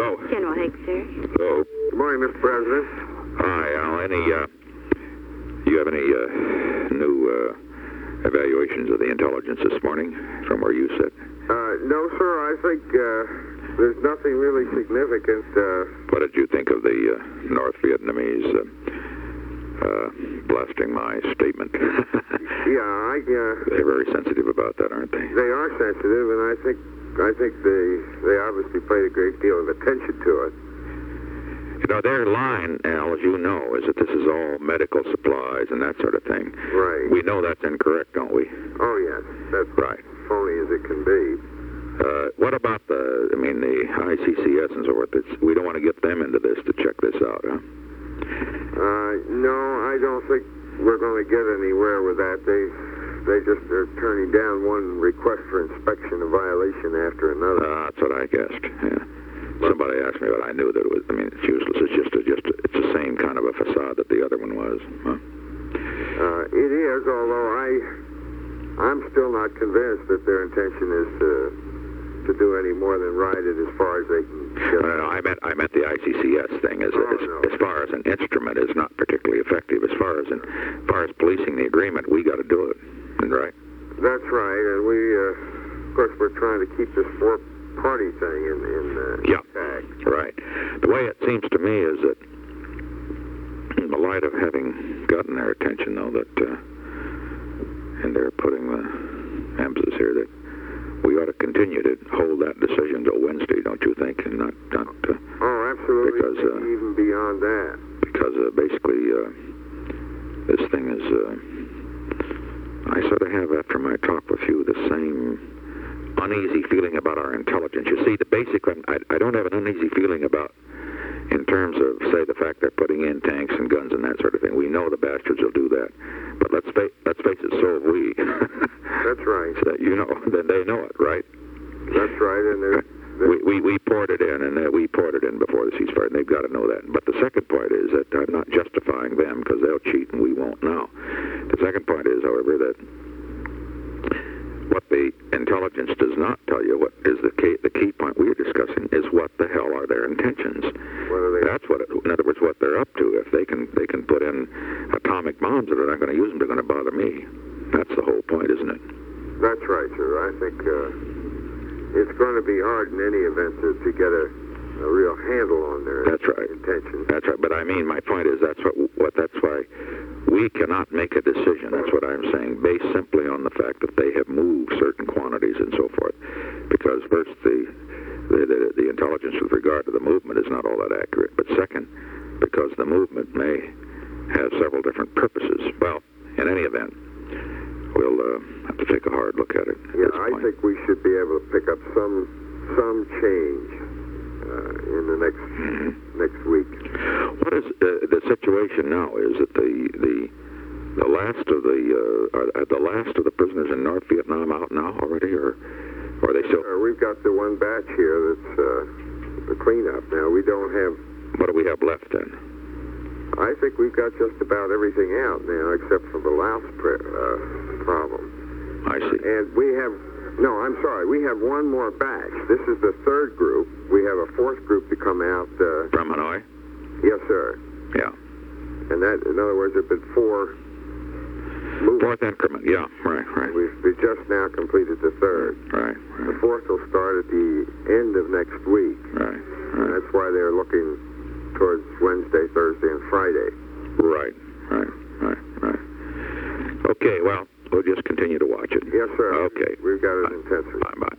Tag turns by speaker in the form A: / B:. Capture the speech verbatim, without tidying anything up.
A: Hello.
B: General Higgs, sir.
A: Hello.
C: Good morning, Mister President.
A: Hi, Al. Any, uh, you have any, uh, new, uh, evaluations of the intelligence this morning from where you sit?
C: Uh, no, sir. I think, uh, there's nothing really significant. Uh,
A: What did you think of the, uh, North Vietnamese, uh, uh, blasting my statement?
C: yeah, I, uh...
A: They're very sensitive about that, aren't they?
C: They are sensitive, and I think, I think they, they obviously paid a great deal of attention to it.
A: You know, their line, Al, as you know, is that this is all medical supplies and that sort of thing.
C: Right.
A: We know that's incorrect, don't we?
C: Oh, yes. That's
A: right.
C: Phony as it can be.
A: Uh, what about the, I mean, the I C C S and so forth? It's, we don't want to get them into this to check this out, huh?
C: Uh, no, I don't think we're going to get anywhere with that. They, they just are turning down one request for inspection, a violation after another.
A: Uh, that's what I guessed, yeah. Somebody asked me, but I knew that it was, I mean, it's useless. It's just, a, just a, it's the same kind of a facade that the other one was. Huh?
C: Uh, it is, although I, I'm still not convinced that their intention is to, to do any more than ride it as far as they can get.
A: No, no, I meant, I meant the I C C S thing. As,
C: oh,
A: as,
C: no.
A: as far as an instrument is not particularly effective. As far as, in, as far as policing the agreement, we got to do it, right?
C: That's right, and we, uh, of course, we're trying to keep this four-party thing in, in uh,
A: yeah.
C: intact.
A: Right. The way it seems to me is that, in the light of having gotten their attention, though, that, uh, and they're putting the emphasis here, that we ought to continue to hold that decision till Wednesday, don't you think? And not, not uh,
C: oh, absolutely.
A: Because, uh,
C: even beyond that.
A: Because uh, basically, uh, this thing is, uh, I sort of have, after my talk with you, the same uneasy feeling about our intelligence. You see, the basic, I, I don't have an uneasy feeling about, in terms of, say, the fact they're putting in tanks and guns and that sort of thing. We know the bastards will do that. But let's face, let's face it, so have we.
C: That's right.
A: So that, you know, then they know it, right?
C: That's right, and they're...
A: We, we, we poured it in, and uh, we poured it in before the ceasefire, and they've got to know that. But the second point is that I'm not justifying them, because they'll cheat and we won't now. The second point is, however, that what the intelligence does not tell you, what is the key, the key point we're discussing, is what the hell are their intentions.
C: What are they?
A: That's what, it, in other words, what they're up to. If they can, they can put in atomic bombs that are not going to use them, they're going to bother me. That's the whole point, isn't it?
C: That's right, sir. I think uh, it's going to be hard in any event to, to get a, a real handle on their
A: that's right.
C: intentions.
A: That's right. But I mean, my point is that's what, what that's why we cannot make a decision. That's what I'm saying, based simply on the fact that they have moved certain quantities and so forth. Because first, the the, the the intelligence with regard to the movement is not all that accurate. But second, because the movement may have several different purposes. Well, in any event, we'll uh, have to take a hard look at it.
C: Yeah, I think we should be able to pick up some some change uh, in the next mm-hmm. next week.
A: What is uh, the situation now? Is that the the the last of the uh, are, are the last of the prisoners in North Vietnam out now already, or, or are they still?
C: Uh, we've got the one batch here that's uh, the cleanup. Now we don't have.
A: What do we have left then?
C: I think we've got just about everything out now, except for the Laos uh, problem.
A: I see.
C: And we have, no, I'm sorry, we have one more batch. This is the third group. We have a fourth group to come out. Uh,
A: From Hanoi?
C: Yes, sir.
A: Yeah.
C: And that, in other words, there have been four movements.
A: Fourth increment, yeah, right, right.
C: We've, we just now completed the third.
A: Right, right.
C: The fourth will start at the end of next week.
A: Right, right.
C: And that's why they're looking towards Wednesday, Thursday, and Friday.
A: Right, right, right, right. Okay, well, we'll just continue to watch it.
C: Yes, sir.
A: Okay.
C: We've got it intensely.
A: Bye-bye.